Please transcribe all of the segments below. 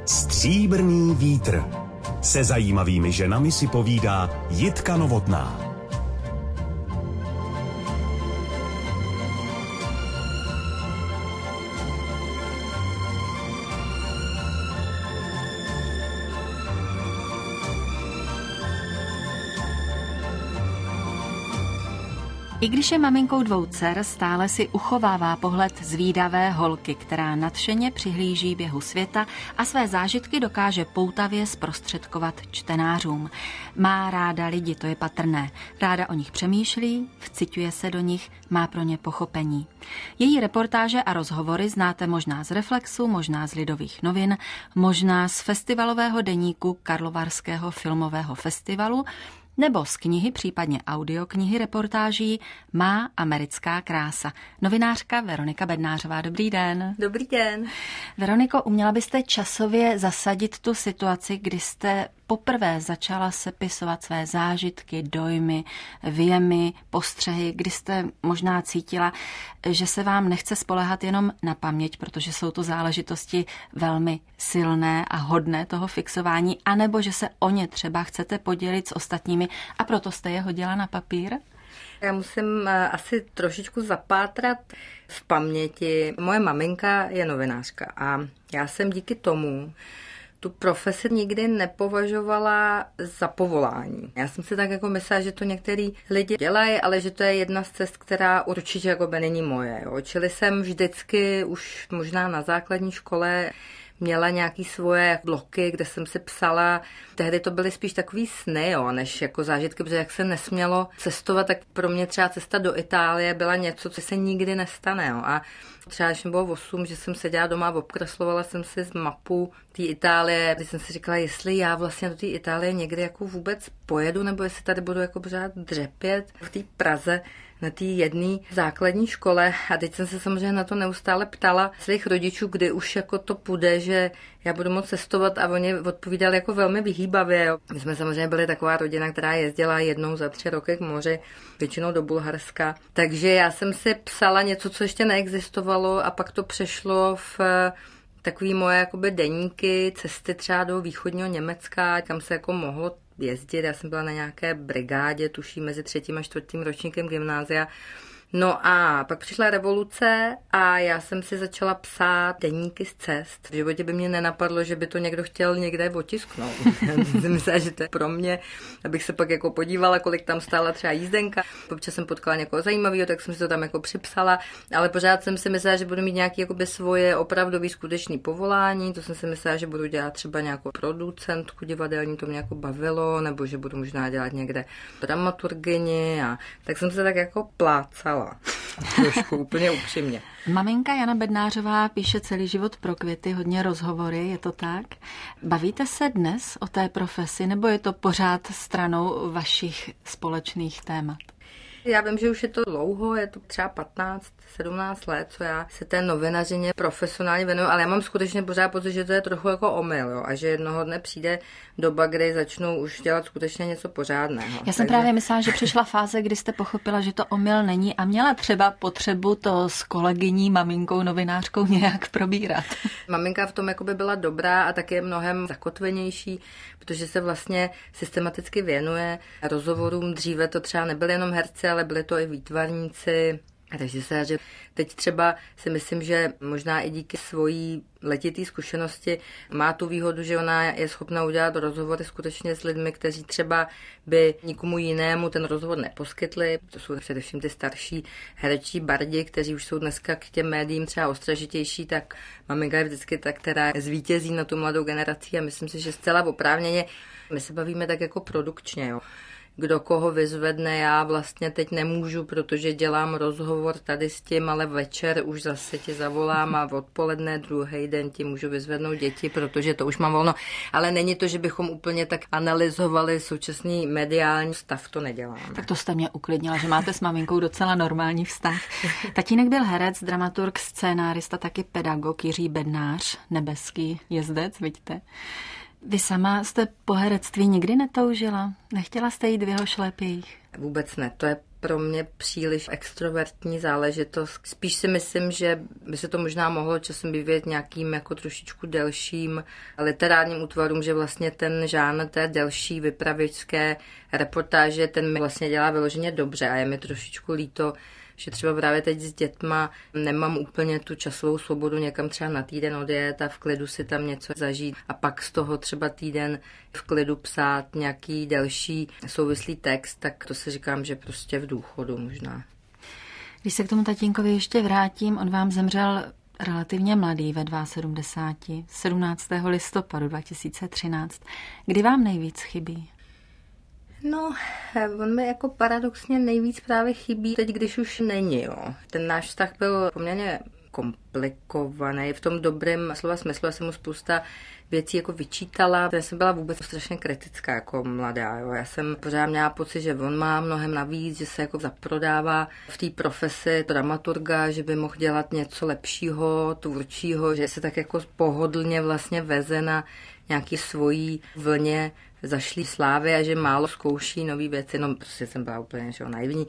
Stříbrný vítr. Se zajímavými ženami si povídá Jitka Novotná. I když je maminkou 2 dcer, stále si uchovává pohled zvídavé holky, která nadšeně přihlíží běhu světa a své zážitky dokáže poutavě zprostředkovat čtenářům. Má ráda lidi, to je patrné. Ráda o nich přemýšlí, vciťuje se do nich, má pro ně pochopení. Její reportáže a rozhovory znáte možná z Reflexu, možná z Lidových novin, možná z festivalového deníku Karlovarského filmového festivalu, nebo z knihy, případně audioknihy reportáží Má americká krása. Novinářka Veronika Bednářová, dobrý den. Dobrý den. Veroniko, uměla byste časově zasadit tu situaci, kdy jste poprvé začala sepisovat své zážitky, dojmy, věmy, postřehy, kdy jste možná cítila, že se vám nechce spoléhat jenom na paměť, protože jsou to záležitosti velmi silné a hodné toho fixování, anebo že se o ně třeba chcete podělit s ostatními a proto jste je hodila na papír? Já musím asi trošičku zapátrat v paměti. Moje maminka je novinářka a já jsem díky tomu tu profesi nikdy nepovažovala za povolání. Já jsem si tak jako myslela, že to některý lidi dělají, ale že to je jedna z cest, která určitě jako by není moje. Jo. Čili jsem vždycky už možná na základní škole měla nějaký svoje bloky, kde jsem si psala. Tehdy to byly spíš takový sny, jo, než jako zážitky, protože jak se nesmělo cestovat, tak pro mě třeba cesta do Itálie byla něco, co se nikdy nestane. Jo. A třeba když mi bylo 8, že jsem seděla doma a obkreslovala jsem si z mapu té Itálie, když jsem si říkala, jestli já vlastně do té Itálie někdy jako vůbec pojedu, nebo jestli tady budu jako pořád dřepět v té Praze na té jedné základní škole. A teď jsem se samozřejmě na to neustále ptala svých rodičů, kdy už jako to půjde, že já budu moct cestovat, a oni odpovídali jako velmi vyhýbavě. Jo. My jsme samozřejmě byli taková rodina, která jezdila jednou za 3 roky k moři, většinou do Bulharska. Takže já jsem si psala něco, co ještě neexistovalo, a pak to přešlo v takový moje jakoby deníky, cesty třeba do východního Německa, kam se jako mohlo jezdit. Já jsem byla na nějaké brigádě, tuším mezi 3. a 4. ročníkem gymnázia. No a pak přišla revoluce a já jsem si začala psát deníky z cest. V životě by mě nenapadlo, že by to někdo chtěl někde otisknout. Já jsem myslela, že to je pro mě, abych se pak jako podívala, kolik tam stála třeba jízdenka. Občas jsem potkala někoho zajímavého, tak jsem si to tam jako připsala, ale pořád jsem si myslela, že budu mít nějaké jakoby svoje opravdový skutečný povolání. To jsem si myslela, že budu dělat třeba nějakou producentku divadelní, to mě jako bavilo, nebo že budu možná dělat někde dramaturgyni, a tak jsem se tak jako plácala. Trošku úplně upřímně. Maminka Jana Bednářová píše celý život pro Květy, hodně rozhovory, je to tak? Bavíte se dnes o té profesi, nebo je to pořád stranou vašich společných témat? Já vím, že už je to dlouho, je to třeba 15-17 let, co já se té novinařině profesionálně věnuju, ale já mám skutečně pořád pocit, že to je trochu jako omyl, jo, a že jednoho dne přijde doba, kdy začnou už dělat skutečně něco pořádného. Já jsem právě myslela, že přišla fáze, kdy jste pochopila, že to omyl není a měla třeba potřebu to s kolegyní, maminkou, novinářkou nějak probírat. Maminka v tom jakoby byla dobrá a taky je mnohem zakotvenější, protože se vlastně systematicky věnuje rozhovorům. Dříve to třeba nebyly jenom herci, ale byly to i výtvarníci, režiséři. Teď třeba si myslím, že možná i díky svojí letité zkušenosti má tu výhodu, že ona je schopna udělat rozhovory skutečně s lidmi, kteří třeba by nikomu jinému ten rozhovor neposkytli. To jsou především ty starší herečí bardi, kteří už jsou dneska k těm médiím třeba ostražitější, tak maminka je vždycky ta, která zvítězí na tu mladou generaci, a myslím si, že zcela oprávněně my se bavíme tak jako produkčně, jo. Kdo koho vyzvedne, já vlastně teď nemůžu, protože dělám rozhovor tady s tím, ale večer už zase ti zavolám a odpoledne druhý den ti můžu vyzvednout děti, protože to už mám volno. Ale není to, že bychom úplně tak analyzovali současný mediální stav, to neděláme. Tak to jste mě uklidnila, že máte s maminkou docela normální vztah. Tatínek byl herec, dramaturg, scénárista, taky pedagog Jiří Bednář, nebeský jezdec, vidíte. Vy sama jste po herectví nikdy netoužila? Nechtěla jste jít v jeho šlépějích? Vůbec ne, to je pro mě příliš extrovertní záležitost. Spíš si myslím, že by se to možná mohlo časem vyvíjet nějakým jako trošičku delším literárním útvarům, že vlastně ten žánr té delší vypravěčské reportáže, ten mi vlastně dělá vyloženě dobře a je mi trošičku líto, že třeba právě teď s dětma nemám úplně tu časovou svobodu někam třeba na týden odjet a v klidu si tam něco zažít a pak z toho třeba týden v klidu psát nějaký delší souvislý text, tak to si říkám, že prostě v důchodu možná. Když se k tomu tatínkovi ještě vrátím, on vám zemřel relativně mladý ve 72. 17. listopadu 2013. Kdy vám nejvíc chybí? No, on mi jako paradoxně nejvíc právě chybí teď, když už není, jo. Ten náš vztah byl poměrně komplikovaný v tom dobrém slova smyslu. Já jsem mu spousta věcí jako vyčítala. Já jsem byla vůbec strašně kritická jako mladá, jo. Já jsem pořád měla pocit, že on má mnohem navíc, že se jako zaprodává v té profesi dramaturga, že by mohl dělat něco lepšího, tvůrčího, že se tak jako pohodlně vlastně veze na nějaký svojí vlně zašlý slávy a že málo zkouší nový věci, no prostě jsem byla úplně naivní.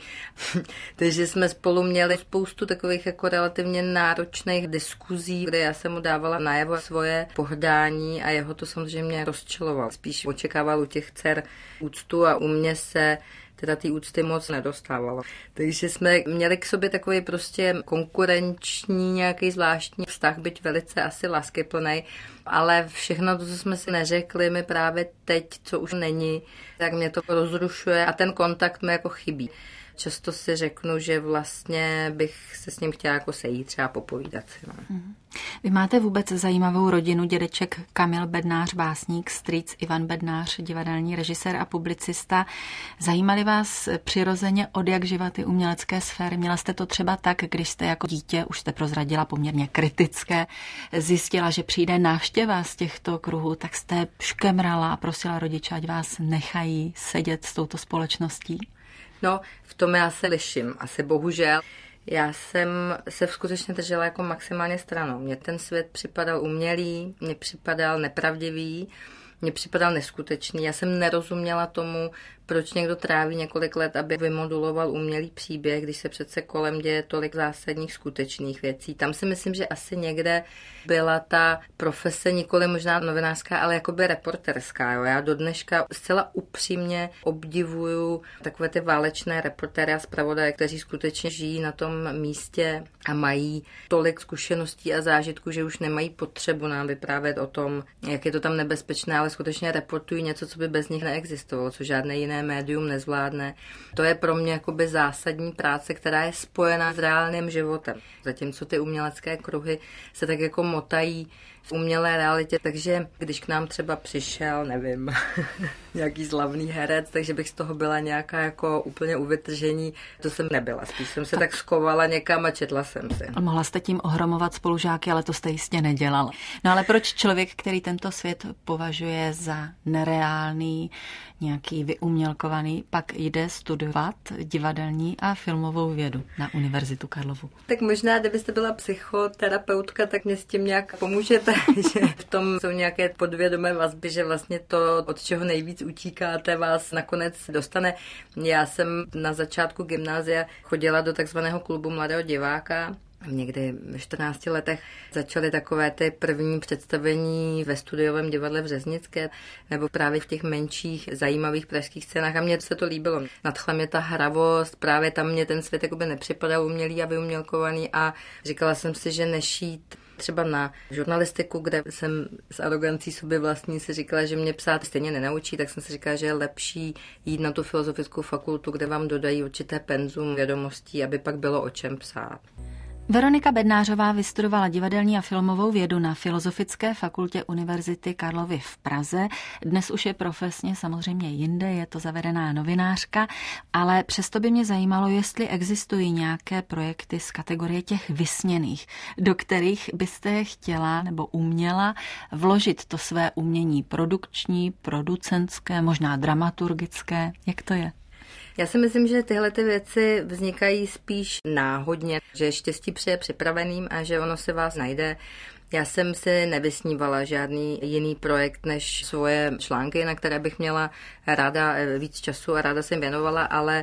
Takže jsme spolu měli spoustu takových jako relativně náročných diskuzí, kde já jsem mu dávala najevo svoje pohrdání a jeho to samozřejmě rozčiloval. Spíš očekával u těch dcer úctu a u mě se teda ty úcty moc nedostávalo. Takže jsme měli k sobě takový prostě konkurenční nějaký zvláštní vztah, byť velice asi láskyplnej, ale všechno to, co jsme si neřekli, mi právě teď, co už není, tak mě to rozrušuje a ten kontakt mi jako chybí. Často si řeknu, že vlastně bych se s ním chtěla jako sejít, třeba popovídat si. No. Vy máte vůbec zajímavou rodinu, dědeček Kamil Bednář, básník, strýc Ivan Bednář, divadelní režisér a publicista. Zajímali vás přirozeně od jak živa ty umělecké sféry? Měla jste to třeba tak, když jste jako dítě, už jste prozradila poměrně kritické, zjistila, že přijde návštěva z těchto kruhů, tak jste škemrala a prosila rodiče, ať vás nechají sedět s touto společností? No, v tom já se liším, asi bohužel. Já jsem se skutečně držela jako maximálně stranou. Mně ten svět připadal umělý, mně připadal nepravdivý, mně připadal neskutečný. Já jsem nerozuměla tomu, proč někdo tráví několik let, aby vymoduloval umělý příběh, když se přece kolem děje tolik zásadních skutečných věcí. Tam si myslím, že asi někde byla ta profese nikoli možná novinářská, ale jakoby reporterská. Jo. Já do dneška zcela upřímně obdivuju takové ty válečné reportéry a zpravodaje, kteří skutečně žijí na tom místě a mají tolik zkušeností a zážitků, že už nemají potřebu nám vyprávět o tom, jak je to tam nebezpečné, ale skutečně reportují něco, co by bez nich neexistovalo, co žádné jiné médium nezvládne. To je pro mě jakoby zásadní práce, která je spojená s reálným životem. Zatímco ty umělecké kruhy se tak jako motají v umělé realitě, takže když k nám třeba přišel, nevím, nějaký slavný herec, takže bych z toho byla nějaká jako úplně u vytržení, to jsem nebyla. Spíš jsem se tak skovala někam a četla jsem si. A mohla jste tím ohromovat spolužáky, ale to jste jistě nedělala. No ale proč člověk, který tento svět považuje za nereálný, nějaký vyumělkovaný, pak jde studovat divadelní a filmovou vědu na Univerzitu Karlovu? Tak možná, kdybyste byla psychoterapeutka, tak mě s tím nějak pomůžete, že v tom jsou nějaké podvědomé vazby, že vlastně to, od čeho nejvíc utíkáte, vás nakonec dostane. Já jsem na začátku gymnázia chodila do takzvaného klubu mladého diváka. Někdy ve 14 letech začaly takové ty první představení ve Studiovém divadle v Řeznické nebo právě v těch menších zajímavých pražských scénách a mně se to líbilo. Nadchla mě ta hravost, právě tam mě ten svět jakoby nepřipadal umělý a vyumělkovaný a říkala jsem si, že nešít třeba na žurnalistiku, kde jsem s arogancí sobě vlastní si říkala, že mě psát stejně nenaučí, tak jsem si říkala, že je lepší jít na tu filozofickou fakultu, kde vám dodají určité penzum vědomostí, aby pak bylo o čem psát. Veronika Bednářová vystudovala divadelní a filmovou vědu na Filozofické fakultě Univerzity Karlovy v Praze. Dnes už je profesně samozřejmě jinde, je to zavedená novinářka, ale přesto by mě zajímalo, jestli existují nějaké projekty z kategorie těch vysněných, do kterých byste chtěla nebo uměla vložit to své umění produkční, producentské, možná dramaturgické. Jak to je? Já si myslím, že tyhle ty věci vznikají spíš náhodně, že štěstí přeje připraveným a že ono se vás najde. Já jsem si nevysnívala žádný jiný projekt než svoje články, na které bych měla ráda víc času a ráda jsem věnovala, ale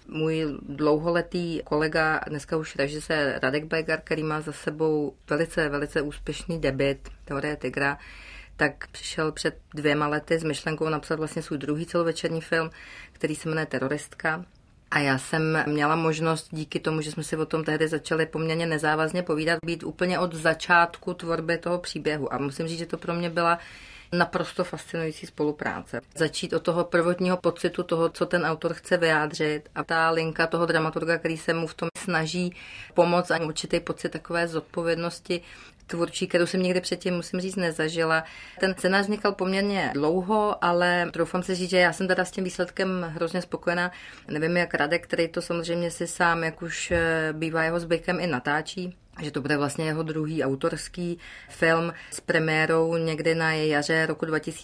můj dlouholetý kolega, dneska už režisér Radek Bajgar, který má za sebou velice, velice úspěšný debut Teorie tygra, tak přišel před 2 lety s myšlenkou napsat vlastně svůj druhý celovečerní film, který se jmenuje Teroristka. A já jsem měla možnost díky tomu, že jsme si o tom tehdy začali poměrně nezávazně povídat, být úplně od začátku tvorby toho příběhu. A musím říct, že to pro mě byla naprosto fascinující spolupráce. Začít od toho prvotního pocitu toho, co ten autor chce vyjádřit a ta linka toho dramaturga, který se mu v tom snaží pomoct a určitý pocit takové zodpovědnosti tvůrčí, kterou jsem někdy předtím, musím říct, nezažila. Ten scénář vznikal poměrně dlouho, ale troufám se říct, že já jsem teda s tím výsledkem hrozně spokojená. Nevím, jak Radek, který to samozřejmě si sám, jak už bývá jeho zvykem, i natáčí, že to bude vlastně jeho druhý autorský film s premiérou někdy na jaře roku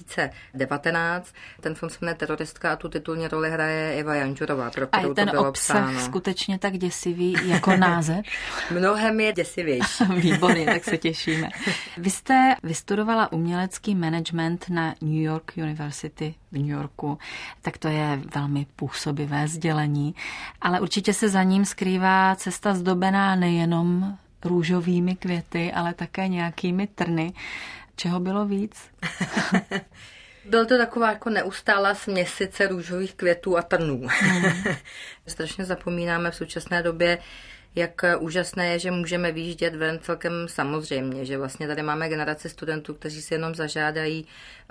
2019. Ten film se jmenuje Teroristka a tu titulní roli hraje Eva Jančurová, pro kterou a ten to bylo obsah psáno. Skutečně tak děsivý jako název? Mnohem je děsivější. Výborně, tak se těšíme. Vy jste vystudovala umělecký management na New York University v New Yorku, tak to je velmi působivé sdělení, ale určitě se za ním skrývá cesta zdobená nejenom růžovými květy, ale také nějakými trny. Čeho bylo víc? Byla to taková jako neustálá směsice růžových květů a trnů. Strašně zapomínáme v současné době, jak úžasné je, že můžeme vyjíždět ven celkem samozřejmě, že vlastně tady máme generaci studentů, kteří si jenom zažádají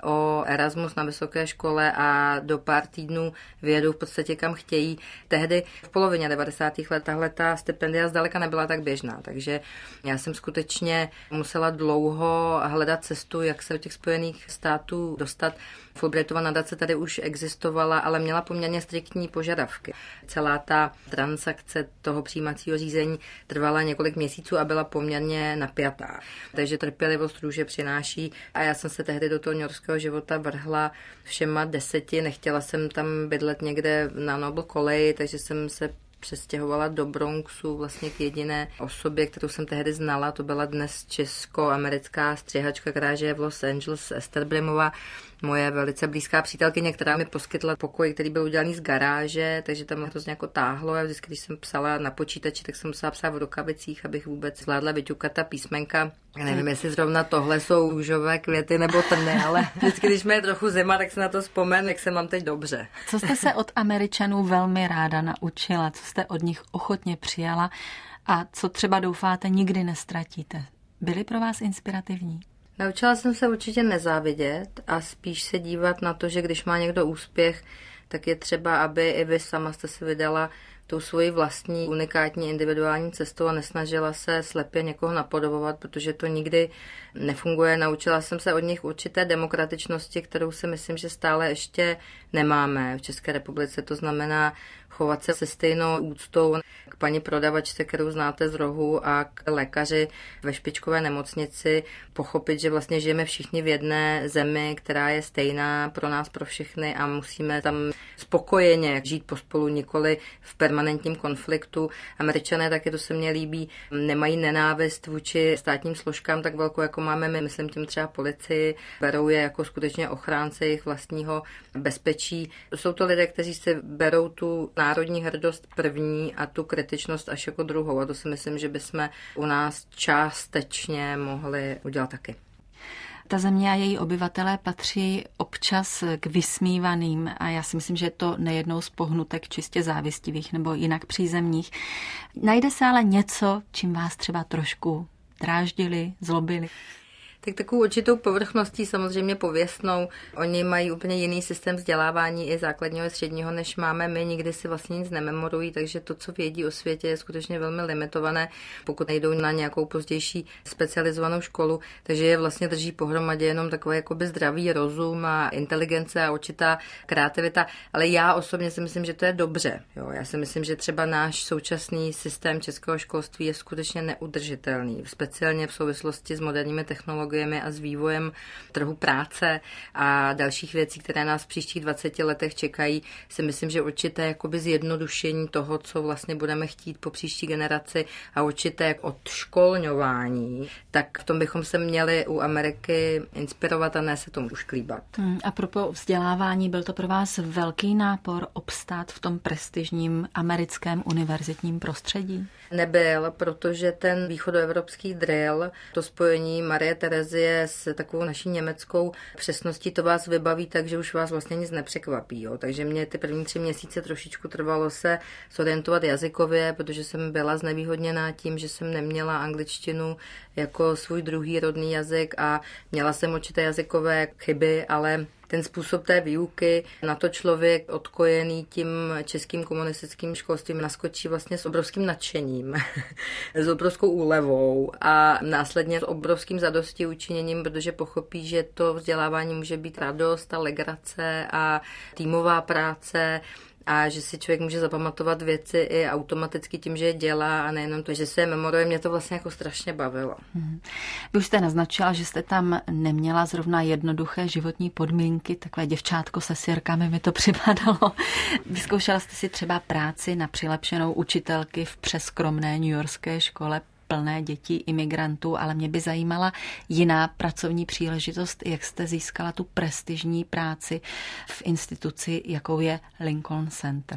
o Erasmus na vysoké škole a do pár týdnů vyjedou v podstatě kam chtějí. Tehdy v polovině 90. let tahle ta stipendia zdaleka nebyla tak běžná, takže já jsem skutečně musela dlouho hledat cestu, jak se do těch Spojených států dostat. Fulbrightova nadace tady už existovala, ale měla poměrně striktní požadavky. Celá ta transakce toho přijímacího řízení trvala několik měsíců a byla poměrně napjatá. Takže trpělivost růže přináší a já jsem se tehdy do toho newyorského života vrhla všema 10. Nechtěla jsem tam bydlet někde na Noble koleji, takže jsem se přestěhovala do Bronxu vlastně k jediné osobě, kterou jsem tehdy znala. To byla dnes česko-americká střihačka, která žije v Los Angeles, Ester Brimová, moje velice blízká přítelkyně, která mi poskytla pokoj, který byl udělaný z garáže, takže tam hrozně jako táhlo. Já vždycky, když jsem psala na počítači, tak jsem musela psát v rukavicích, abych vůbec zvládla vyťukat ta písmenka. Já nevím, jestli zrovna tohle jsou růžové květy nebo trny, ale vždycky, když mi je trochu zima, tak se na to vzpomenu, jak se mám teď dobře. Co jste se od Američanů velmi ráda naučila? Co jste od nich ochotně přijala? A co třeba doufáte nikdy nestratíte? Byli pro vás inspirativní? Naučila jsem se určitě nezávidět a spíš se dívat na to, že když má někdo úspěch, tak je třeba, aby i vy sama jste se vydala tou svoji vlastní unikátní individuální cestou a nesnažila se slepě někoho napodobovat, protože to nikdy nefunguje. Naučila jsem se od nich určité demokratičnosti, kterou si myslím, že stále ještě nemáme v České republice. To znamená chovat se se stejnou úctou k paní prodavačce, kterou znáte z rohu, a k lékaři ve špičkové nemocnici, pochopit, že vlastně žijeme všichni v jedné zemi, která je stejná pro nás, pro všechny a musíme tam spokojeně žít pospolu, nikoli v permanentním konfliktu. Američané, taky to se mně líbí, nemají nenávist vůči státním složkám tak velkou, jako máme my, myslím tím třeba policii, berou je jako skutečně ochránce jejich vlastního bezpečí. Jsou to lidé, kteří si berou tu národní hrdost první a tu kritičnost až jako druhou. A to si myslím, že bychom u nás částečně mohli udělat taky. Ta země a její obyvatelé patří občas k vysmívaným a já si myslím, že je to nejednou z pohnutek čistě závistivých nebo jinak přízemních. Najde se ale něco, čím vás třeba trošku dráždili, zlobili? Tak takovou určitou povrchností, samozřejmě pověstnou. Oni mají úplně jiný systém vzdělávání i základního a středního, než máme my. Nikdy si vlastně nic nememorují, takže to, co vědí o světě, je skutečně velmi limitované, pokud nejdou na nějakou pozdější specializovanou školu. Takže je vlastně drží pohromadě jenom takový jakoby zdravý rozum a inteligence a určitá kreativita. Ale já osobně si myslím, že to je dobře. Jo, já si myslím, že třeba náš současný systém českého školství je skutečně neudržitelný, speciálně v souvislosti s moderními technologiemi. technologiemi a s vývojem trhu práce a dalších věcí, které nás v příštích 20 letech čekají, si myslím, že určité jakoby zjednodušení toho, co vlastně budeme chtít po příští generaci a určité odškolňování, tak v tom bychom se měli u Ameriky inspirovat a ne se tomu ušklíbat. A propos vzdělávání, byl to pro vás velký nápor obstát v tom prestižním americkém univerzitním prostředí? Nebyl, protože ten východoevropský drill, to spojení Marie Terezie s takovou naší německou přesností, to vás vybaví tak, že už vás vlastně nic nepřekvapí. Jo. Takže mě ty první 3 měsíce trošičku trvalo se zorientovat jazykově, protože jsem byla znevýhodněná tím, že jsem neměla angličtinu jako svůj druhý rodný jazyk a měla jsem určité jazykové chyby, ale ten způsob té výuky, na to člověk odkojený tím českým komunistickým školstvím naskočí vlastně s obrovským nadšením, s obrovskou úlevou a následně s obrovským zadostiučiněním, protože pochopí, že to vzdělávání může být radost a legrace a týmová práce, a že si člověk může zapamatovat věci i automaticky tím, že je dělá a nejenom to, že se je memoruje. Mě to vlastně jako strašně bavilo. Vy už jste naznačila, že jste tam neměla zrovna jednoduché životní podmínky, takové děvčátko se sirkami mi to připadalo. Vyzkoušela jste si třeba práci na přilepšenou učitelky v přeskromné newyorské škole plné dětí imigrantů, ale mě by zajímala jiná pracovní příležitost, jak jste získala tu prestižní práci v instituci, jakou je Lincoln Center.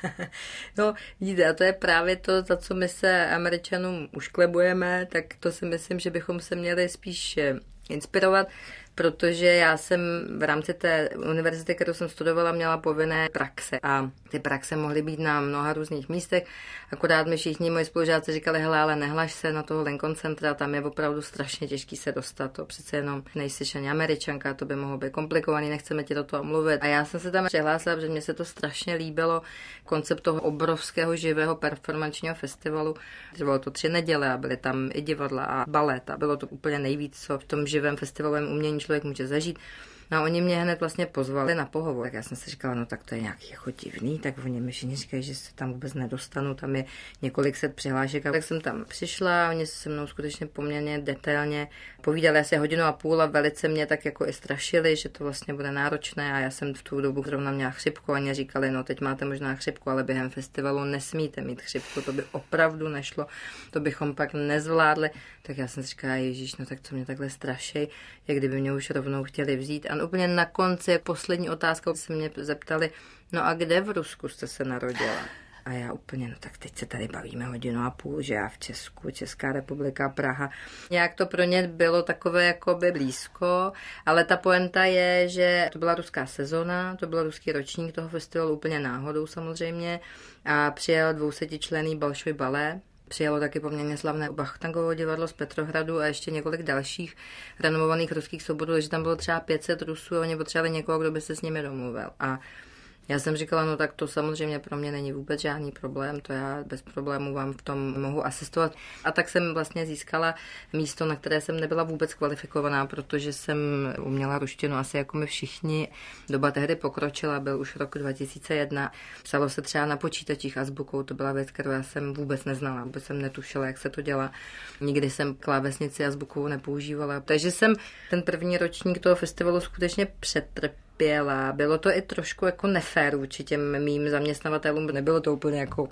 No, vidíte, a to je právě to, za co my se Američanům ušklebujeme, tak to si myslím, že bychom se měli spíš inspirovat, protože já jsem v rámci té univerzity, kterou jsem studovala, měla povinné praxe a ty praxe mohly být na mnoha různých místech. Akorát mi všichni moji spolužáci říkali, hele, ale nehlaš se na toho Lincoln Centra, tam je opravdu strašně těžký se dostat, to přece jenom nejsi ani Američanka, to by mohlo být komplikovaný, nechceme ti do toho mluvit. A já jsem se tam přihlásila, protože mně se to strašně líbilo, koncept toho obrovského živého performančního festivalu. Bylo to 3 neděle a byly tam i divadla a balet a bylo to úplně nejvíc, co v tom živém festivalovém umění člověk může zažít. No a oni mě hned vlastně pozvali na pohovor. Tak já jsem si říkala, no tak to je nějaký jako divný, tak oni mi všichni říkají, že se tam vůbec nedostanu, tam je několik set přihlášek. A tak jsem tam přišla a oni se mnou skutečně poměrně detailně povídali asi 1,5 hodiny a velice mě tak jako i strašili, že to vlastně bude náročné a já jsem v tu dobu zrovna měla chřipku a oni říkali, no teď máte možná chřipku, ale během festivalu nesmíte mít chřipku, to by opravdu nešlo, to bychom pak nezvládli. Tak já jsem si říkala, ježíš, no tak co mě takhle straší, jak kdyby mě už rovnou chtěli vzít. A úplně na konci, poslední otázka, se mě zeptali, no a kde v Rusku jste se narodila? A já úplně, no tak teď se tady bavíme 1,5 hodiny, že já v Česku, Česká republika, Praha. Nějak to pro ně bylo takové jakoby blízko, ale ta poenta je, že to byla ruská sezona, to byl ruský ročník toho festivalu úplně náhodou samozřejmě a přijel 200členný Bolšoj balé. Přijelo taky poměrně slavné Vachtangovo divadlo z Petrohradu a ještě několik dalších renomovaných ruských souborů, takže tam bylo třeba 500 Rusů a oni potřebovali někoho, kdo by se s nimi domluvil. A já jsem říkala, no tak to samozřejmě pro mě není vůbec žádný problém, to já bez problémů vám v tom mohu asistovat. A tak jsem vlastně získala místo, na které jsem nebyla vůbec kvalifikovaná, protože jsem uměla ruštinu asi jako my všichni. Doba tehdy pokročila, byl už rok 2001. Psalo se třeba na počítačích azbukou, to byla věc, kterou já jsem vůbec neznala, vůbec jsem netušila, jak se to dělá. Nikdy jsem klávesnici azbukovou nepoužívala. Takže jsem ten první ročník toho festivalu skutečně přetrpěla. Bylo to i trošku jako nefér vůči těm mým zaměstnavatelům, nebylo to úplně jako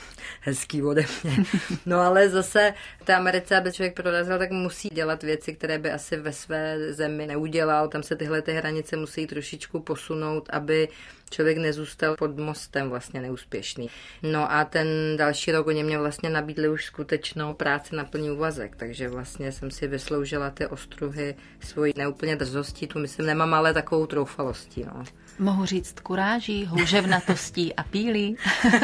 hezký ode mě. No ale zase v té Americe, aby člověk prorazil, tak musí dělat věci, které by asi ve své zemi neudělal. Tam se tyhle hranice musí trošičku posunout, aby člověk nezůstal pod mostem vlastně neúspěšný. No a ten další rok oni mě vlastně nabídli už skutečnou práci na plný úvazek, takže vlastně jsem si vysloužila ty ostruhy svojí neúplně drzostí, tu myslím nemám, ale takovou troufalostí. No. Mohu říct kuráží, houževnatostí a pílí.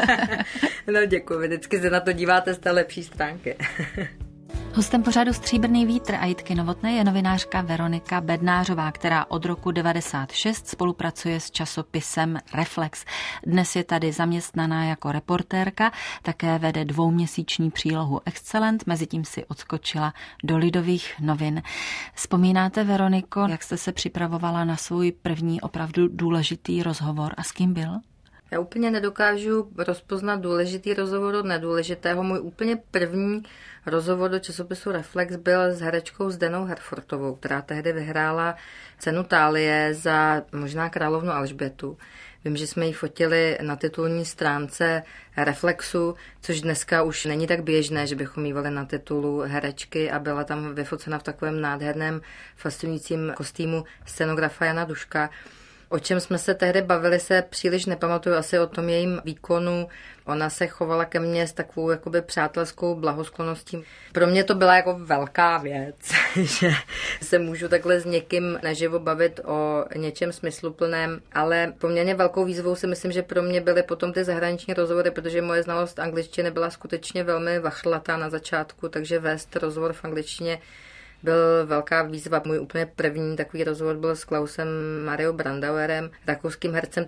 No děkuji, vždycky se na to díváte z té lepší stránky. Hostem pořadu Stříbrný vítr a Jitky Novotné je novinářka Veronika Bednářová, která od roku 1996 spolupracuje s časopisem Reflex. Dnes je tady zaměstnaná jako reportérka, také vede 2měsíční přílohu Excellent, mezitím si odskočila do Lidových novin. Vzpomínáte, Veroniko, jak jste se připravovala na svůj první opravdu důležitý rozhovor a s kým byl? Já úplně nedokážu rozpoznat důležitý rozhovor od nedůležitého. Můj úplně první rozhovor do časopisu Reflex byl s herečkou Zdenou Herfortovou, která tehdy vyhrála cenu Thálie za možná královnu Alžbětu. Vím, že jsme ji fotili na titulní stránce Reflexu, což dneska už není tak běžné, že bychom mívali na titulu herečky a byla tam vyfocena v takovém nádherném fascinujícím kostýmu scenografa Jana Duška. O čem jsme se tehdy bavili, se příliš nepamatuju, asi o tom jejím výkonu. Ona se chovala ke mně s takovou jakoby přátelskou blahosklonností. Pro mě to byla jako velká věc, že se můžu takhle s někým naživo bavit o něčem smysluplném, ale poměrně velkou výzvou si myslím, že pro mě byly potom ty zahraniční rozhovory, protože moje znalost angličtiny byla skutečně velmi vachlatá na začátku, takže vést rozhovor v angličtině byl velká výzva. Můj úplně první takový rozhovor byl s Klausem Mario Brandauerem, rakouským hercem.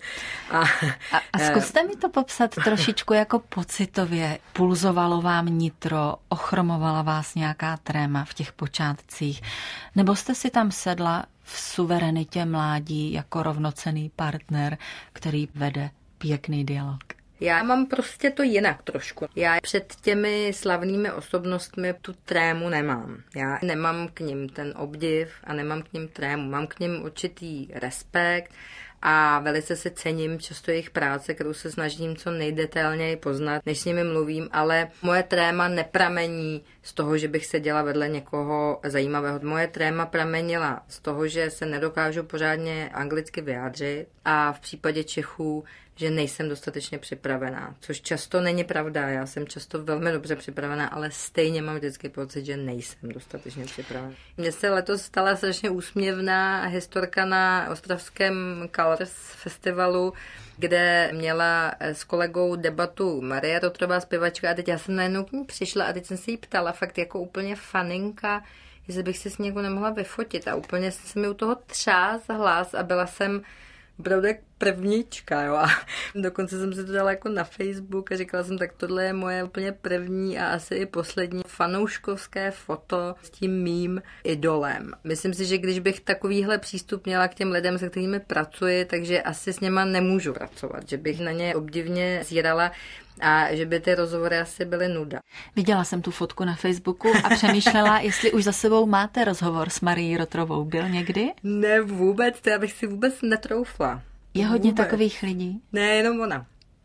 A zkuste mi to popsat trošičku jako pocitově. Pulzovalo vám nitro, ochromovala vás nějaká tréma v těch počátcích? Nebo jste si tam sedla v suverenitě mládí jako rovnocenný partner, který vede pěkný dialog? Já mám prostě to jinak trošku. Já před těmi slavnými osobnostmi tu trému nemám. Já nemám k nim ten obdiv a nemám k nim trému. Mám k nim určitý respekt a velice si cením často jejich práce, kterou se snažím co nejdetailněji poznat, než s nimi mluvím, ale moje tréma nepramení z toho, že bych seděla vedle někoho zajímavého. Moje tréma pramenila z toho, že se nedokážu pořádně anglicky vyjádřit a v případě Čechů, že nejsem dostatečně připravená, což často není pravda. Já jsem často velmi dobře připravená, ale stejně mám vždycky pocit, že nejsem dostatečně připravená. Mně se letos stala strašně úsměvná historka na ostravském Colors festivalu, kde měla s kolegou debatu Marie Rotrová, zpěvačka, a teď já jsem najednou k ní přišla a teď jsem se jí ptala, fakt jako úplně faninka, jestli bych si s ní jako nemohla vyfotit, a úplně se mi u toho třás hlas a byla jsem opravdu jak prvnička, jo. A dokonce jsem si to dala jako na Facebook a říkala jsem, tak tohle je moje úplně první a asi i poslední fanouškovské foto s tím mým idolem. Myslím si, že když bych takovýhle přístup měla k těm lidem, se kterými pracuji, takže asi s něma nemůžu pracovat, že bych na ně obdivně zírala a že by ty rozhovory asi byly nuda. Viděla jsem tu fotku na Facebooku a přemýšlela, jestli už za sebou máte rozhovor s Marií Rotrovou. Byl někdy? Ne, vůbec, to já bych si vůbec netroufla. Je hodně takových lidí? Ne, jenom ona.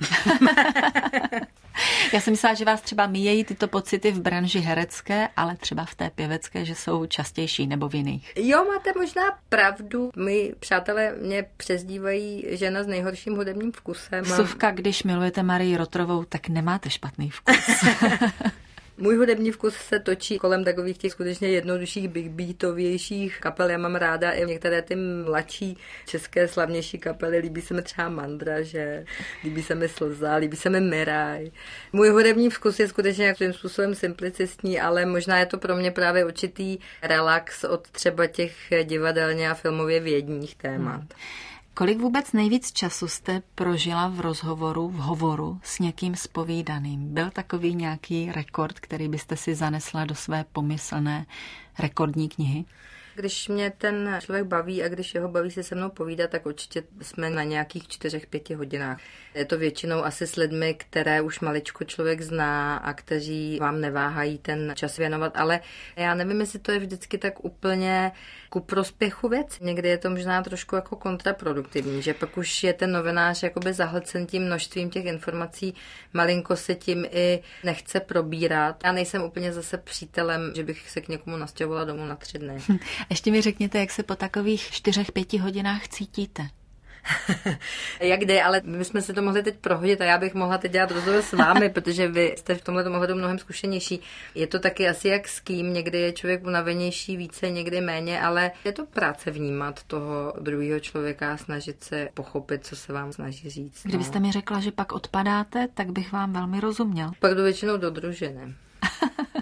Já jsem myslela, že vás třeba míjejí tyto pocity v branži herecké, ale třeba v té pěvecké, že jsou častější nebo v jiných. Jo, máte možná pravdu. My přátelé mě přezdívají žena s nejhorším hudebním vkusem. Vsuvka, když milujete Marii Rotrovou, tak nemáte špatný vkus. Můj hudební vkus se točí kolem takových těch skutečně jednodušších, big beatovějších kapel. Já mám ráda i některé ty mladší české slavnější kapely. Líbí se mi třeba Mandraže, líbí se mi Slza, líbí se mi Miraj. Můj hudební vkus je skutečně svým způsobem simplicistní, ale možná je to pro mě právě určitý relax od třeba těch divadelně a filmově vědních témat. Kolik vůbec nejvíc času jste prožila v hovoru s někým zpovídaným? Byl takový nějaký rekord, který byste si zanesla do své pomyslné rekordní knihy? Když mě ten člověk baví a když jeho baví si se mnou povídat, tak určitě jsme na nějakých 4-5 hodinách. Je to většinou asi s lidmi, které už maličko člověk zná a kteří vám neváhají ten čas věnovat, ale já nevím, jestli to je vždycky tak úplně ku prospěchu věc. Někdy je to možná trošku jako kontraproduktivní, že pak už je ten novinář jakoby zahlcen tím množstvím těch informací, malinko se tím i nechce probírat. Já nejsem úplně zase přítelem, že bych se k někomu nastěhovala domů na 3 dny. Ještě mi řekněte, jak se po takových 4-5 hodinách cítíte? Jak jde, ale my jsme si to mohli teď prohodit a já bych mohla teď dělat rozhovor s vámi, protože vy jste v tomhle ohledu mnohem zkušenější. Je to taky asi jak s kým, někdy je člověk unavenější více, někdy méně, ale je to práce vnímat toho druhého člověka a snažit se pochopit, co se vám snaží říct. No. Kdybyste mi řekla, že pak odpadáte, tak bych vám velmi rozuměl. Pak jdu většinou do družiny.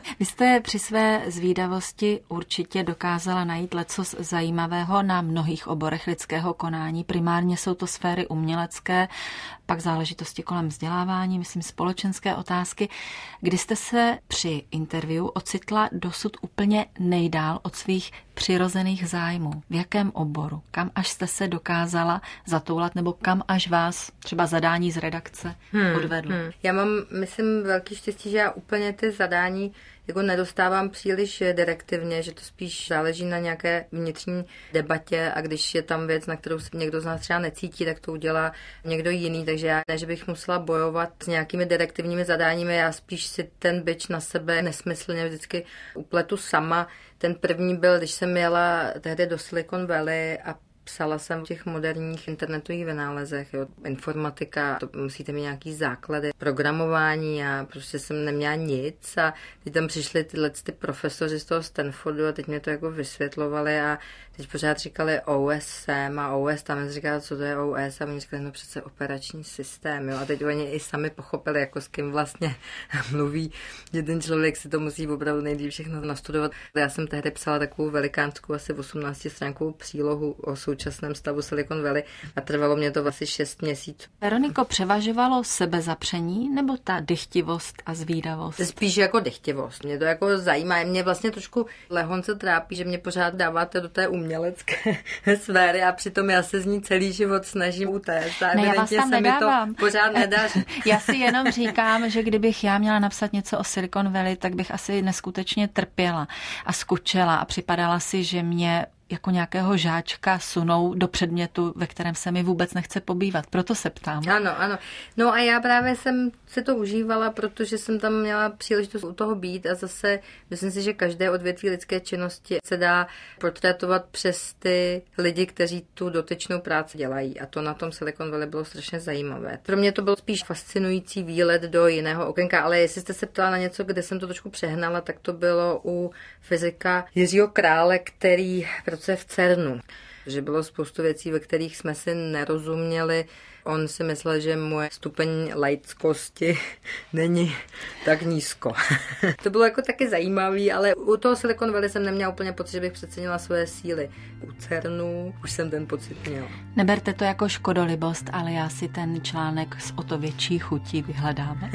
Vy jste při své zvídavosti určitě dokázala najít lecos zajímavého na mnohých oborech lidského konání. Primárně jsou to sféry umělecké, pak záležitosti kolem vzdělávání, myslím společenské otázky. Kdy jste se při interview ocitla dosud úplně nejdál od svých přirozených zájmů? V jakém oboru? Kam až jste se dokázala zatoulat, nebo kam až vás třeba zadání z redakce odvedlo? Já mám, myslím, velký štěstí, že já úplně ty zadání jako nedostávám příliš direktivně, že to spíš záleží na nějaké vnitřní debatě a když je tam věc, na kterou se někdo z nás třeba necítí, tak to udělá někdo jiný, takže já ne, že bych musela bojovat s nějakými direktivními zadáními, já spíš si ten bič na sebe nesmyslně vždycky upletu sama. Ten první byl, když jsem jela tehdy do Silicon Valley a psala jsem v těch moderních internetových vynálezech, jo. Informatika, to musíte mít nějaký základy, programování a prostě jsem neměla nic a teď tam přišli ty profesoři z toho Stanfordu a teď mě to jako vysvětlovali a teď pořád říkali OSM a OS, tam jsem říkala, co to je OS a oni říkali, no přece operační systém, jo. A teď oni i sami pochopili, jako s kým vlastně mluví, že ten člověk si to musí opravdu nejdřív všechno nastudovat. Já jsem tehdy psala takovou velikánskou, asi 18 stránkovou přílohu o současném stavu Silicon Valley a trvalo mě to asi 6 měsíců. Veroniko, převažovalo sebezapření nebo ta dychtivost a zvídavost? Spíš jako dychtivost. Mě to jako zajímá. Mě vlastně trošku lehonce trápí, že mě pořád dáváte do té umělecké sféry a přitom já se z ní celý život snažím utéct. Ne, já vás tam nedávám. Mi to pořád nedaří. Já si jenom říkám, že kdybych já měla napsat něco o Silicon Valley, tak bych asi neskutečně trpěla a skučela a připadala si, že mě jako nějakého žáčka sunou do předmětu, ve kterém se mi vůbec nechce pobývat. Proto se ptám. Ano. No a já právě jsem si to užívala, protože jsem tam měla příležitost u toho být a zase myslím si, že každé odvětví lidské činnosti se dá portrétovat přes ty lidi, kteří tu dotyčnou práci dělají. A to na tom Silicon Valley bylo strašně zajímavé. Pro mě to byl spíš fascinující výlet do jiného okénka, ale jestli jste se ptala na něco, kde jsem to trošku přehnala, tak to bylo u fyzika Jiřího Krále, který pracuje v CERNu. Že bylo spoustu věcí, ve kterých jsme si nerozuměli. On si myslel, že moje stupeň laickosti není tak nízko. To bylo jako taky zajímavý, ale u toho Silicon Valley jsem neměla úplně pocit, že bych přecenila svoje síly. U CERNu už jsem ten pocit měla. Neberte to jako škodolibost, ale já si ten článek s o to větší chutí vyhledám.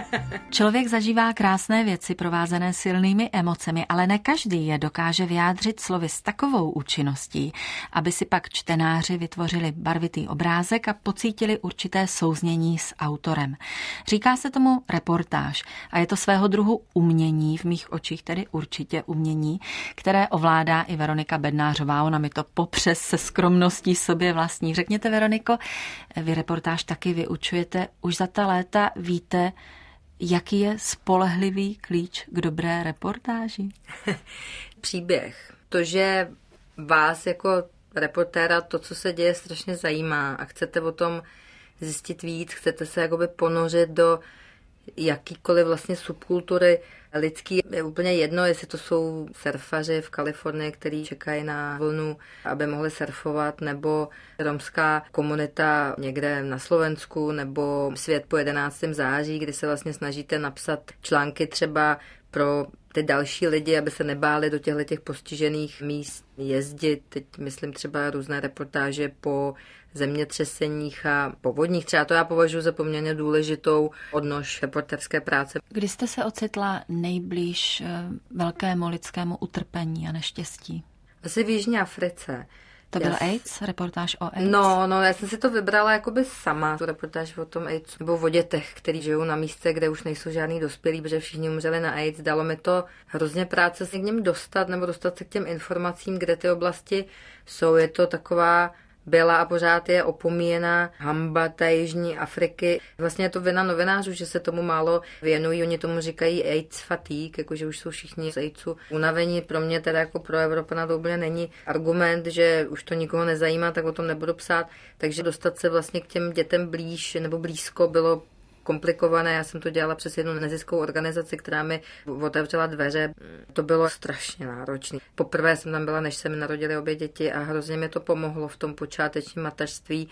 Člověk zažívá krásné věci provázené silnými emocemi, ale ne každý je dokáže vyjádřit slovy s takovou účinností, aby si pak čtenáři vytvořili barvitý obrázek a pocítili určité souznění s autorem. Říká se tomu reportáž a je to svého druhu umění, v mých očích tedy určitě umění, které ovládá i Veronika Bednářová. Ona mi to popřes se skromností sobě vlastní. Řekněte, Veroniko, vy reportáž taky vyučujete. Už za ta léta víte, jaký je spolehlivý klíč k dobré reportáži? Příběh. To, že vás jako reportéra to, co se děje, strašně zajímá a chcete o tom zjistit víc, chcete se jakoby ponořit do jakýkoliv vlastně subkultury lidský. Je úplně jedno, jestli to jsou surfaři v Kalifornii, kteří čekají na vlnu, aby mohli surfovat, nebo romská komunita někde na Slovensku, nebo svět po 11. září, kdy se vlastně snažíte napsat články třeba pro ty další lidi, aby se nebáli do těch postižených míst jezdit. Teď myslím třeba různé reportáže po zemětřeseních a povodních. Třeba to já považuji za poměrně důležitou odnož reportérské práce. Kdy jste se ocitla nejblíž velkému lidskému utrpení a neštěstí? Asi v Jižní Africe. To byl AIDS? Reportáž o AIDS? No, já jsem si to vybrala jakoby sama, tu reportáž o tom AIDS, nebo o dětech, kteří žijou na místě, kde už nejsou žádný dospělí, protože všichni umřeli na AIDS. Dalo mi to hrozně práce se k něm dostat, nebo dostat se k těm informacím, kde ty oblasti jsou. Je to taková byla a pořád je opomíjená hamba té Jižní Afriky. Vlastně je to vina novinářů, že se tomu málo věnují. Oni tomu říkají AIDS fatigue, jakože už jsou všichni z AIDSu unavení. Pro mě teda jako pro Evropana to úplně není argument, že už to nikoho nezajímá, tak o tom nebudu psát. Takže dostat se vlastně k těm dětem blíž nebo blízko bylo komplikované. Já jsem to dělala přes jednu neziskovou organizaci, která mi otevřela dveře. To bylo strašně náročné. Poprvé jsem tam byla, než se mi narodily obě děti a hrozně mi to pomohlo v tom počátečním mateřství.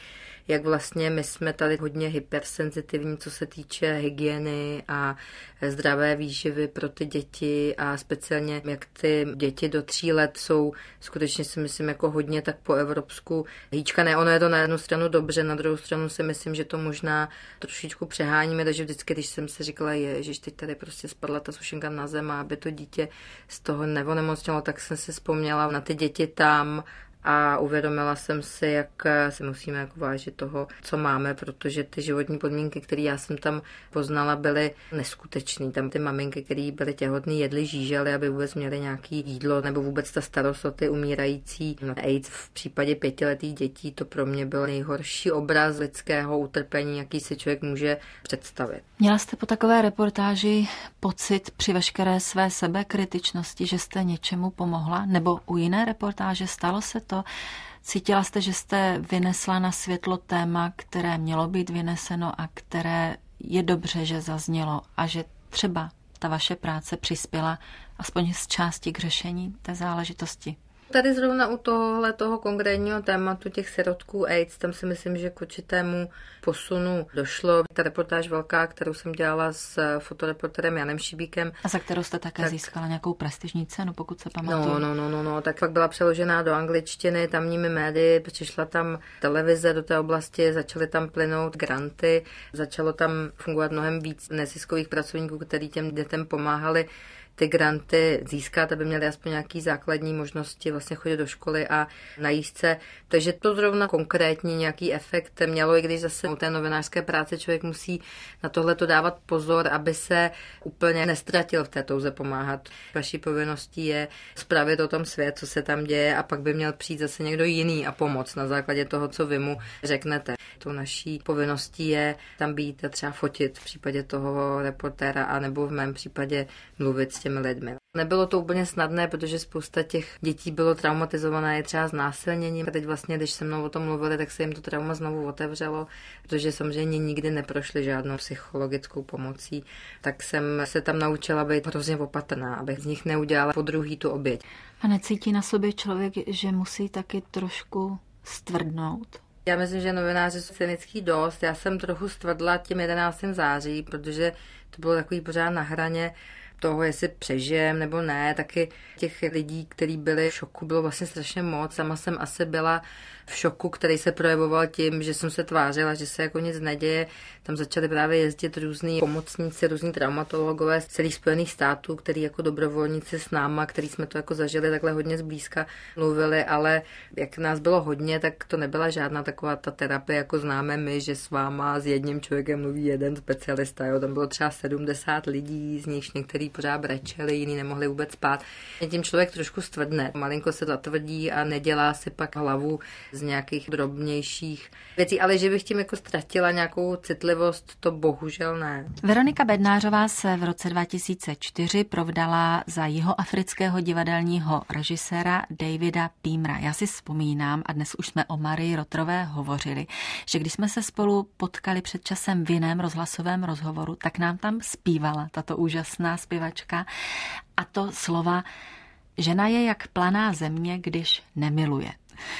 jak vlastně my jsme tady hodně hypersenzitivní, co se týče hygieny a zdravé výživy pro ty děti a speciálně jak ty děti do 3 let jsou skutečně si myslím jako hodně tak po evropsku hýčkané. Ono je to na jednu stranu dobře, na druhou stranu si myslím, že to možná trošičku přeháníme, takže vždycky, když jsem si říkala, ježiš, teď tady prostě spadla ta sušenka na zem a aby to dítě z toho neonemocnělo, tak jsem si vzpomněla na ty děti tam a uvědomila jsem si, jak si musíme jako vážit toho, co máme, protože ty životní podmínky, které já jsem tam poznala, byly neskutečné. Tam ty maminky, které byly těhotné, jedly žížely, aby vůbec měly nějaké jídlo, nebo vůbec ta starost o ty umírající na AIDS. V případě 5letých dětí to pro mě byl nejhorší obraz lidského utrpení, jaký si člověk může představit. Měla jste po takové reportáži pocit při veškeré své sebekritičnosti, že jste něčemu pomohla? Nebo u jiné reportáže stalo se to? Cítila jste, že jste vynesla na světlo téma, které mělo být vyneseno a které je dobře, že zaznělo a že třeba ta vaše práce přispěla aspoň z části k řešení té záležitosti? Tady zrovna u toho konkrétního tématu těch sirotků AIDS, tam si myslím, že k určitému posunu došlo. Ta reportáž velká, kterou jsem dělala s fotoreporterem Janem Šibíkem. A za kterou jste také získala nějakou prestižní cenu, pokud se pamatuju. No, tak pak byla přeložená do angličtiny tamními médii, přišla tam televize do té oblasti, začaly tam plynout granty, začalo tam fungovat mnohem víc neziskových pracovníků, kteří těm dětem pomáhali ty granty získat, aby měli aspoň nějaký základní možnosti vlastně chodit do školy a najíst se. Takže to zrovna konkrétní nějaký efekt mělo, i když zase u té novinářské práce člověk musí na tohle to dávat pozor, aby se úplně nestratil v té touze pomáhat. Vaší povinností je zpravit o tom svět, co se tam děje a pak by měl přijít zase někdo jiný a pomoct na základě toho, co vy mu řeknete. Tou naší povinností je tam být a třeba fotit v případě toho reportéra a nebo v mém případě mluvit s těmi lidmi. Nebylo to úplně snadné, protože spousta těch dětí bylo traumatizované třeba znásilněním. A teď vlastně, když se mnou o tom mluvili, tak se jim to trauma znovu otevřelo, protože samozřejmě nikdy neprošli žádnou psychologickou pomocí. Tak jsem se tam naučila být hrozně opatrná, abych z nich neudělala podruhý tu oběť. A necítí na sobě člověk, že musí taky trošku stvrdnout? Já myslím, že novináři jsou cynický dost. Já jsem trochu stvrdla tím 11. září, protože to bylo takový pořád na hraně toho, jestli přežijem nebo ne. Taky těch lidí, kteří byli v šoku, bylo vlastně strašně moc. Sama jsem asi byla v šoku, který se projevoval tím, že jsem se tvářila, že se jako nic neděje. Tam začali právě jezdit různí pomocníci, různí traumatologové z celých Spojených států, kteří jako dobrovolníci s náma, který jsme to jako zažili takhle hodně zblízka, mluvili, ale jak nás bylo hodně, tak to nebyla žádná taková ta terapie, jako známe my, že s váma s jedním člověkem mluví jeden specialista. Jo. Tam bylo třeba 70 lidí, z nich některý pořád brečeli, jiní nemohli vůbec spát. Tím člověk trošku stvrdne, malinko se zatvrdí a nedělá si pak hlavu z nějakých drobnějších věcí, ale že bych tím jako ztratila nějakou citlivost, to bohužel ne. Veronika Bednářová se v roce 2004 provdala za jihoafrického divadelního režiséra Davida Pímra. Já si vzpomínám, a dnes už jsme o Marii Rotrové hovořili, že když jsme se spolu potkali před časem v jiném rozhlasovém rozhovoru, tak nám tam zpívala tato úžasná zpěvačka a to slova žena je jak planá země, když nemiluje.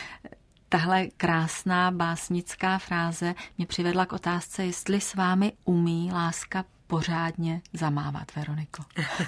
Tahle krásná básnická fráze mě přivedla k otázce, jestli s vámi umí láska pořádně zamávat, Veroniko.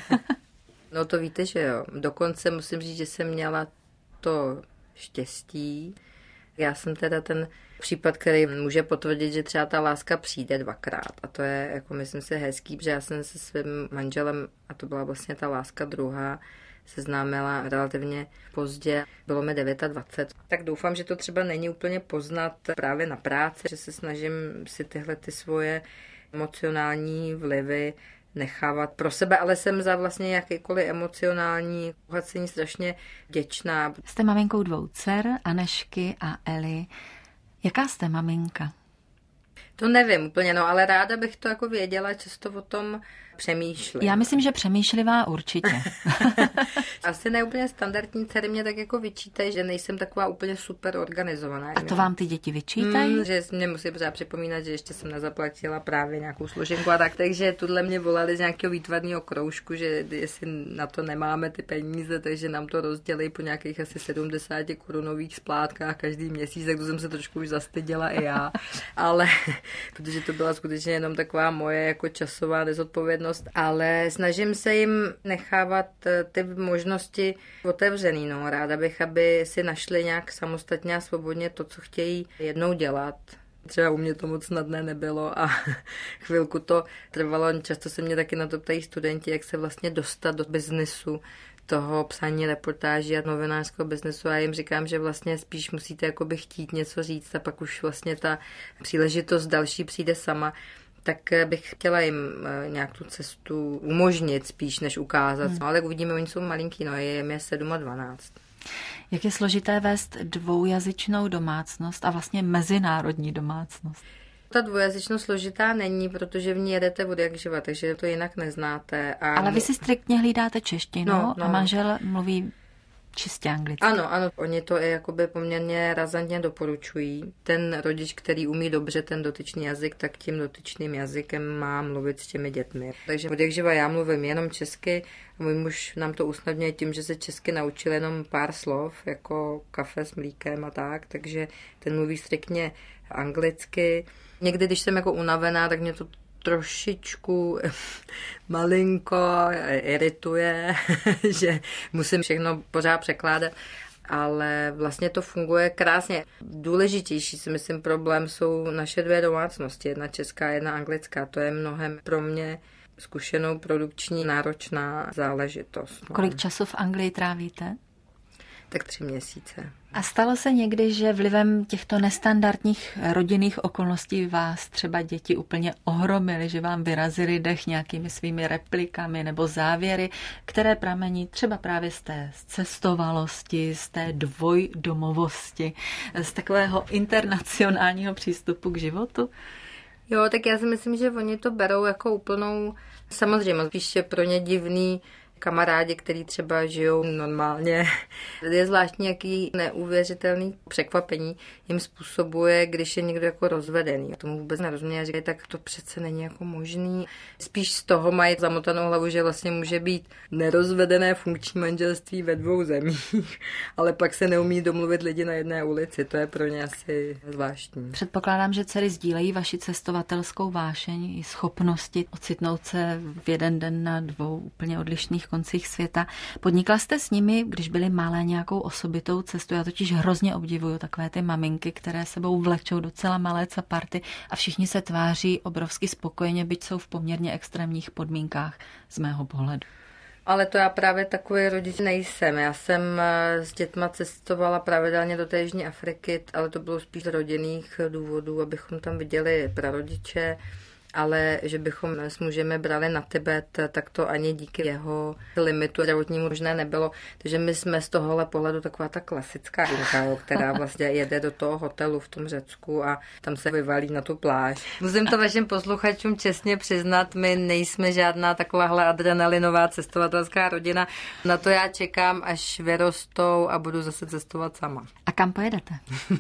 No to víte, že jo. Dokonce musím říct, že jsem měla to štěstí. Já jsem teda ten případ, který může potvrdit, že třeba ta láska přijde 2krát. A to je, jako myslím si, hezký, protože já jsem se svým manželem, a to byla vlastně ta láska druhá, seznámila relativně pozdě, bylo mi 29. Tak doufám, že to třeba není úplně poznat právě na práci, že se snažím si tyhle ty svoje emocionální vlivy nechávat pro sebe, ale jsem za vlastně jakýkoliv emocionální obohacení strašně vděčná. Jste maminkou 2 dcer, Anešky a Eli. Jaká jste maminka? To nevím úplně, no, ale ráda bych to jako věděla, často o tom přemýšlím. Já myslím, že přemýšlivá určitě. Asi ne úplně standardní dcery mě tak jako vyčítají, že nejsem taková úplně super organizovaná. A to vám ty děti vyčítají? Že mě musí pořád připomínat, že ještě jsem nezaplatila právě nějakou složenku a tak, takže tuhle mě volali z nějakého výtvarného kroužku, že jestli na to nemáme ty peníze, takže nám to rozdělí po nějakých asi 70 korunových splátkách každý měsíc, tak to jsem se trošku už zastyděla i já, ale protože to byla skutečně jenom taková moje jako časová nezodpovědnost, ale snažím se jim nechávat ty možnosti otevřený. No. Ráda bych, aby si našli nějak samostatně a svobodně to, co chtějí jednou dělat. Třeba u mě to moc snadné nebylo a chvilku to trvalo. Často se mě taky na to ptají studenti, jak se vlastně dostat do biznesu toho psaní reportáží a novinářského biznesu a jim říkám, že vlastně spíš musíte jakoby chtít něco říct a pak už vlastně ta příležitost další přijde sama. Tak bych chtěla jim nějak tu cestu umožnit spíš, než ukázat. No, ale uvidíme, oni jsou malinký, no, je 7 a 12. Jak je složité vést dvoujazyčnou domácnost a vlastně mezinárodní domácnost? Ta dvojazyčnost složitá není, protože v ní jedete od jak živa, takže to jinak neznáte. Ale vy si striktně hlídáte češtinu a manžel mluví čistě anglicky. Ano, oni to je jakoby poměrně razantně doporučují. Ten rodič, který umí dobře ten dotyčný jazyk, tak tím dotyčným jazykem má mluvit s těmi dětmi. Takže od jak živa já mluvím jenom česky a můj muž nám to usnadňuje tím, že se česky naučil jenom pár slov, jako kafe s mlíkem a tak, takže ten mluví striktně anglicky. Někdy, když jsem jako unavená, tak mě to trošičku malinko irituje, že musím všechno pořád překládat, ale vlastně to funguje krásně. Důležitější si myslím problém jsou naše dvě domácnosti, jedna česká, jedna anglická. To je mnohem pro mě zkušenou produkční náročná záležitost. Kolik času v Anglii trávíte? Tak 3 měsíce. A stalo se někdy, že vlivem těchto nestandardních rodinných okolností vás třeba děti úplně ohromily, že vám vyrazily dech nějakými svými replikami nebo závěry, které pramení třeba právě z té cestovalosti, z té dvojdomovosti, z takového internacionálního přístupu k životu? Jo, tak já si myslím, že oni to berou jako úplnou, samozřejmě spíš pro ně divný kamarádi, kteří třeba žijou normálně. Je zvláštní, jaký neuvěřitelný překvapení jim způsobuje, když je někdo jako rozvedený. Tomu vůbec nerozumí a říkají, tak to přece není jako možný. Spíš z toho mají zamotanou hlavu, že vlastně může být nerozvedené funkční manželství ve 2 zemích, ale pak se neumí domluvit lidi na jedné ulici. To je pro ně asi zvláštní. Předpokládám, že dcery sdílejí vaši cestovatelskou vášeň i schopnosti ocitnout se v jeden den na 2 úplně odlišných koncích světa. Podnikla jste s nimi, když byly malé, nějakou osobitou cestu? Já totiž hrozně obdivuju takové ty maminky, které sebou vlečou docela malé caparty a všichni se tváří obrovsky spokojeně, byť jsou v poměrně extrémních podmínkách z mého pohledu. Ale to já právě takový rodič nejsem. Já jsem s dětma cestovala pravidelně do té Jižní Afriky, ale to bylo spíš z rodinných důvodů, abychom tam viděli prarodiče, ale že bychom s mužem brali na Tibet, tak to ani díky jeho limitu zdravotnímu možné nebylo. Takže my jsme z tohohle pohledu taková ta klasická Inka, která vlastně jede do toho hotelu v tom Řecku a tam se vyvalí na tu pláž. Musím to vašim posluchačům čestně přiznat, my nejsme žádná takováhle adrenalinová cestovatelská rodina. Na to já čekám, až vyrostou a budu zase cestovat sama. A kam pojedete?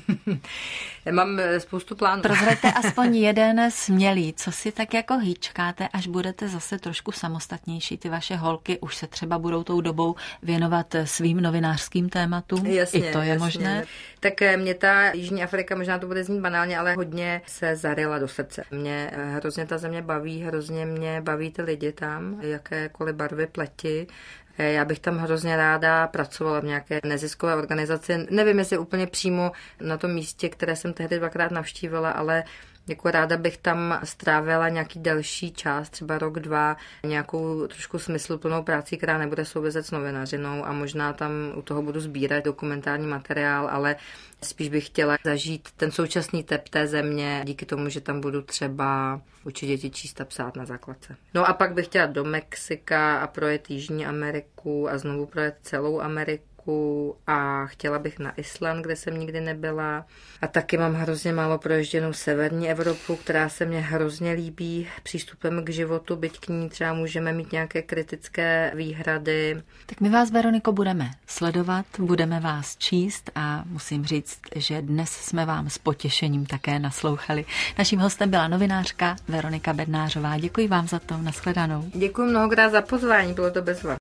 Mám spoustu plánů. Prozraďte aspoň jeden smělý, co si tak jako hýčkáte, až budete zase trošku samostatnější. Ty vaše holky už se třeba budou tou dobou věnovat svým novinářským tématům. Jasně, I to je možné. Tak mě ta Jižní Afrika, možná to bude znít banálně, ale hodně se zaryla do srdce. Mě hrozně ta země baví, hrozně mě baví ty lidi tam, jakékoliv barvy pleti. Já bych tam hrozně ráda pracovala v nějaké neziskové organizaci. Nevím, jestli úplně přímo na tom místě, které jsem tehdy 2krát navštívila, ale jako ráda bych tam strávila nějaký delší čas, třeba 1, 2, nějakou trošku smysluplnou práci, která nebude souviset s novinařinou a možná tam u toho budu sbírat dokumentární materiál, ale spíš bych chtěla zažít ten současný tep té země díky tomu, že tam budu třeba učit děti číst a psát na základce. No a pak bych chtěla do Mexika a projet Jižní Ameriku a znovu projet celou Ameriku Ameriku a chtěla bych na Island, kde jsem nikdy nebyla. A taky mám hrozně málo proježděnou severní Evropu, která se mně hrozně líbí přístupem k životu, byť k ní třeba můžeme mít nějaké kritické výhrady. Tak my vás, Veroniko, budeme sledovat, budeme vás číst a musím říct, že dnes jsme vám s potěšením také naslouchali. Naším hostem byla novinářka Veronika Bednářová. Děkuji vám za to, nashledanou. Děkuji mnohokrát za pozvání, bylo to bezva.